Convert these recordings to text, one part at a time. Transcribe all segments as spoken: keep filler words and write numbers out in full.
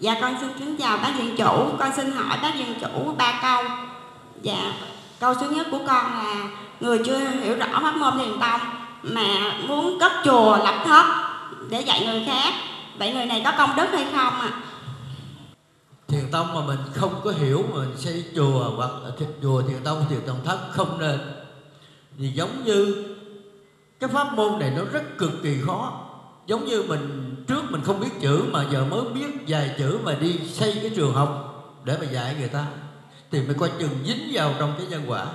Dạ con xin kính chào bác viện chủ. Con xin hỏi bác viện chủ ba câu. Dạ, câu thứ nhất của con là người chưa hiểu rõ pháp môn thiền tông mà muốn cất chùa lập thất để dạy người khác, vậy người này có công đức hay không ạ? À? Thiền tông mà mình không có hiểu mà mình xây chùa hoặc là chùa thiền tông thiền tông thất không nên. Vì giống như cái pháp môn này nó rất cực kỳ khó. Giống như mình trước mình không biết chữ mà giờ mới biết vài chữ mà đi xây cái trường học để mà dạy người ta thì mới coi chừng dính vào trong cái nhân quả.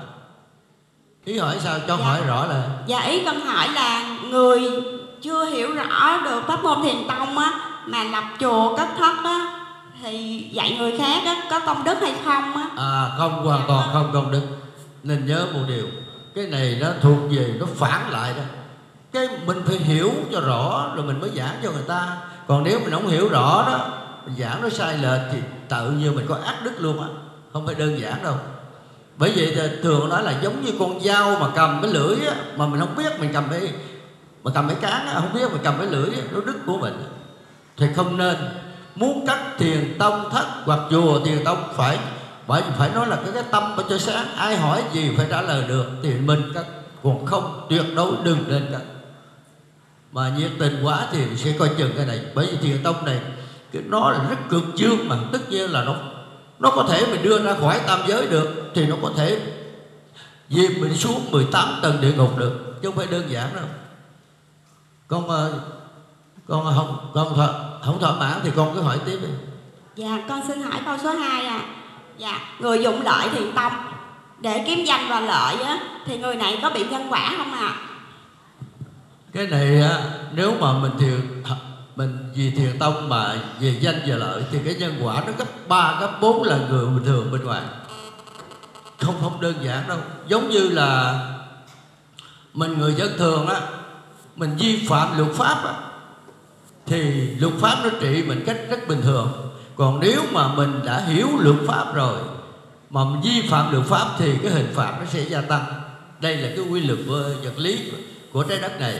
Ý hỏi sao cho dạ. hỏi rõ là Dạ ý con hỏi là người chưa hiểu rõ được pháp môn thiền tông á mà lập chùa cất thất á thì dạy người khác á có công đức hay không á? À không, hoàn toàn không công đức. Nên nhớ một điều, cái này nó thuộc về, nó phản lại đó. Cái mình phải hiểu cho rõ rồi mình mới giảng cho người ta. Còn nếu mình không hiểu rõ đó, mình giảng nó sai lệch thì tự nhiên mình có ác đức luôn á. Không phải đơn giản đâu. Bởi vậy thì thường nói là giống như con dao mà cầm cái lưỡi á, mà mình không biết mình cầm cái mà cầm cái cán á, không biết mình cầm cái lưỡi á, nó đứt của mình thì không nên. Muốn cắt thiền tông thất hoặc chùa thiền tông phải bởi vì phải nói là cái, cái tâm phải cho sáng. Ai hỏi gì phải trả lời được thì mình cắt, còn không tuyệt đối đừng nên cắt. Mà nhiệt tình quá thì sẽ coi chừng cái này. Bởi vì thiền tông này cái nó là rất cực dương, mà tất nhiên là nó nó có thể mình đưa ra khỏi tam giới được thì nó có thể dìm mình xuống mười tám tầng địa ngục được, chứ không phải đơn giản đâu. Con con không con thọ, không thỏa mãn thì con cứ hỏi tiếp đi. Dạ con xin hỏi câu số hai à. Dạ, người dụng lợi thiền tông để kiếm danh và lợi á thì người này có bị nhân quả không ạ? À? Cái này á, nếu mà mình thiền mình vì thiền tông mà về danh và lợi thì cái nhân quả nó gấp ba gấp bốn lần người bình thường bên ngoài. Không không đơn giản đâu. Giống như là mình người dân thường á, mình vi phạm luật pháp á, thì luật pháp nó trị mình cách rất bình thường. Còn nếu mà mình đã hiểu luật pháp rồi mà mình vi phạm luật pháp thì cái hình phạt nó sẽ gia tăng. Đây là cái quy luật vật lý của trái đất này.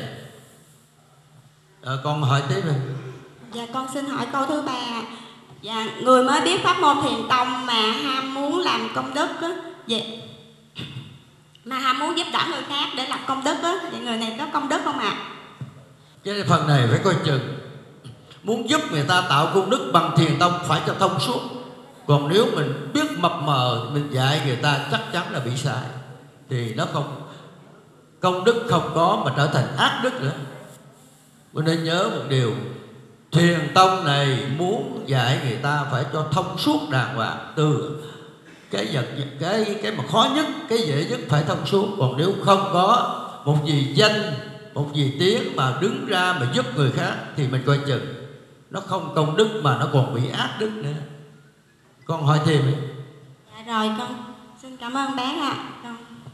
À, con hỏi tiếp đi. Dạ con xin hỏi câu thứ ba. Dạ, người mới biết pháp môn thiền tông mà ham muốn làm công đức á, vậy mà ham muốn giúp đỡ người khác để lập công đức á, thì người này có công đức không ạ? À? Cái phần này phải coi chừng. Muốn giúp người ta tạo công đức bằng thiền tông phải cho thông suốt. Còn nếu mình biết mập mờ mình dạy người ta chắc chắn là bị sai, thì nó không công đức không có mà trở thành ác đức nữa. Cho nên nhớ một điều, thiền tông này muốn dạy người ta phải cho thông suốt đàng hoàng, từ cái vật cái cái mà khó nhất, cái dễ nhất phải thông suốt. Còn nếu không có một gì danh, một gì tiếng mà đứng ra mà giúp người khác thì mình coi chừng nó không công đức mà nó còn bị ác đức nữa. Con hỏi thêm đi. Dạ rồi con xin cảm ơn bác ạ. À.